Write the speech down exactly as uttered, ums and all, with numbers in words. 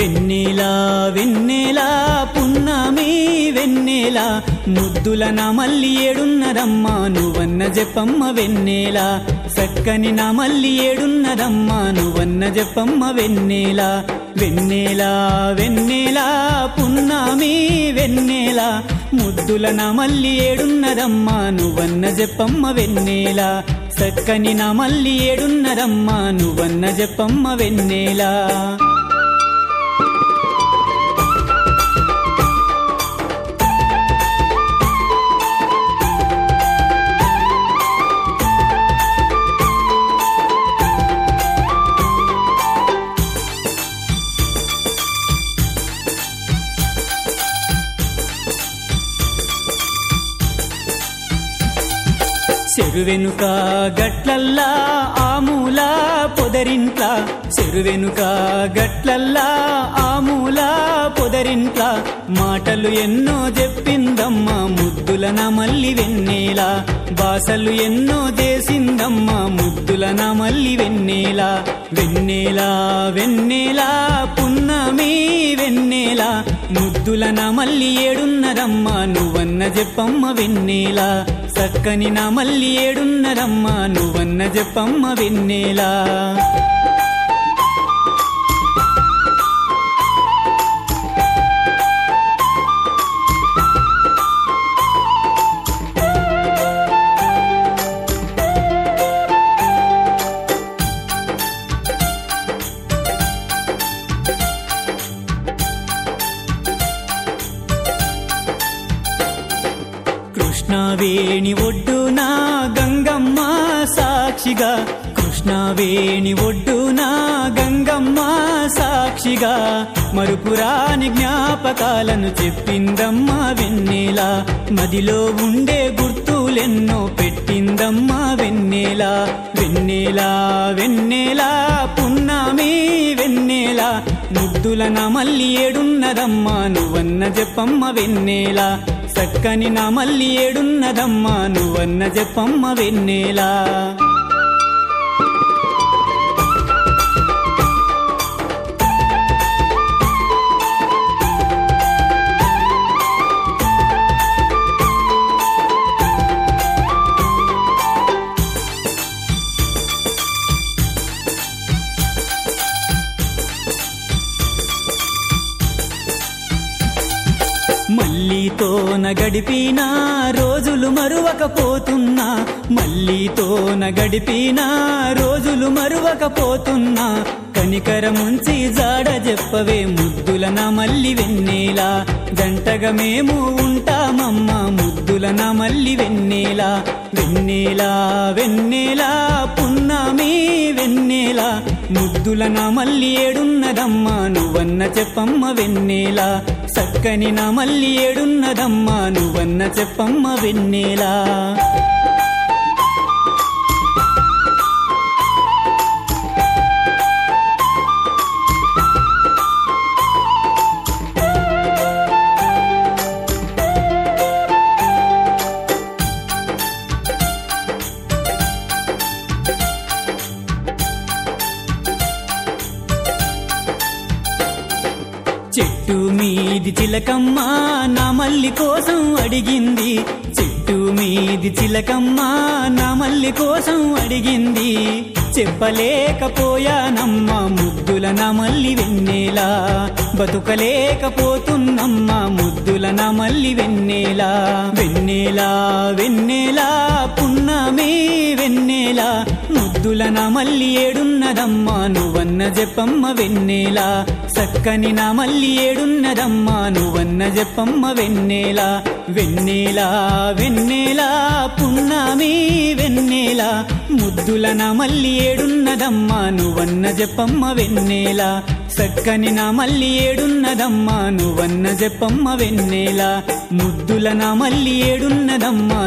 వెన్నెలా వెన్నెలా పున్నమి వెన్నెలా ముద్దుల నా మల్లి ఏడున్నదమ్మా నువ్వన్న చెప్పమ్మ వెన్నెలా సక్కని నా మల్లి ఏడున్నదమ్మా నువ్వన్న చెప్పమ్మ వెన్నెలా వెన్నెలా వెన్నెలా పున్నమి వెన్నెలా ముద్దుల నా మల్లి ఏడున్నదమ్మా నువ్వన్న చెప్పమ్మ వెన్నెలా సక్కని నా మల్లి ఏడున్నదమ్మా నువ్వన్న చెప్పమ్మ వెన్నెలా చెరువెనుక గట్లల్లా ఆమూల పొదరింట్ల చెరువెనుక గట్లల్లా ఆమూల పొదరింట్ల మాటలు ఎన్నో చెప్పిందమ్మా ముద్దుల నా మల్లి వెన్నెలా బాసలు ఎన్నో చేసిందమ్మా ముద్దుల నా మల్లి వెన్నెలా వెన్నెలా వెన్నెలా పున్నమి వెన్నెలా ముద్దుల నా మల్లి ఏడున్నదమ్మా నువ్వన్న చెప్పమ్మ వెన్నెలా సక్కని నా మల్లి ఏడున్నదమ్మా నువ్వన్న చెప్పమ్మ వెన్నెలా కృష్ణవేణి ఒడ్డున గంగమ్మ సాక్షిగా కృష్ణవేణి ఒడ్డున గంగమ్మ సాక్షిగా మరుపురాని జ్ఞాపకాలను చెప్పిందమ్మా వెన్నెలా మదిలో ఉండే గుర్తులెన్నో పెట్టిందమ్మా వెన్నెలా వెన్నెలా వెన్నెలా పున్నమి వెన్నెలా ముద్దుల నా మల్లి ఏడున్నదమ్మా నువ్వన్న చెప్పమ్మ వెన్నెలా సక్కని నా మల్లి ఏడున్నదమ్మా నువ్వన్న చెప్పమ్మ వెన్నెలా మల్లితోన గడిపిన రోజులు మరువకపోతున్నా మల్లితోన గడిపిన రోజులు మరువకపోతున్నా కనికరముంచి జాడ చెప్పవే ముద్దుల నా మల్లి వెన్నెలా జంటగా మేము ఉంటామమ్మా ముద్దుల నా మల్లి వెన్నెలా వెన్నెలా వెన్నెలా పున్నమి వెన్నెలా ముద్దుల నా మల్లి ఏడున్నదమ్మా నువ్వన్న చెప్పమ్మ వెన్నెలా సక్కని నా మల్లి ఏడున్నదమ్మా నువ్వన్న చెప్పమ్మ వెన్నెలా చెట్టు మీది చిలకమ్మ నా మల్లి కోసం అడిగింది చెట్టు మీది చిలకమ్మ నా మల్లి కోసం అడిగింది చెప్పలేకపోయానమ్మా ముద్దుల నా మల్లి వెన్నెలా బతుకలేకపోతున్నమ్మా ముద్దుల నా మల్లి వెన్నెలా వెన్నెలా వెన్నెలా పున్నమి వెన్నెలా ముద్దుల నా మల్లి ఏడున్నదమ్మా నువ్వన్న చెప్పమ్మ వెన్నెలా సక్కని నా మల్లి ఏడున్నదమ్మా నువ్వన్న చెప్పమ్మ వెన్నెలా వెన్నెలా వెన్నెలా పున్నమి వెన్నెలా ముద్దుల నా మల్లి ఏడున్నదమ్మా నువ్వన్న చెప్పమ్మ వెన్నెలా సక్కని నా మల్లి ఏడున్నదమ్మా నువ్వన్న చెప్పమ్మ వెన్నెలా ముద్దుల నా మల్లి ఏడున్నదమ్మా